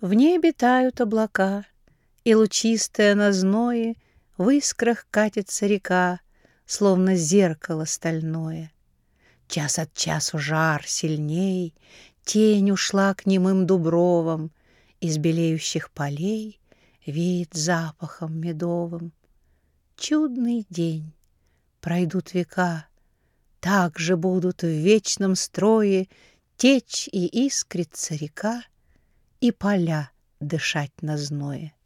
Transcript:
В небе тают облака, и лучистая на зное в искрах катится река, словно зеркало стальное. Час от часу жар сильней, тень ушла к немым дубровам, из белеющих полей веет запахом медовым. Чудный день, пройдут века, так же будут в вечном строе течь и искриться река, и поля дышать на зное.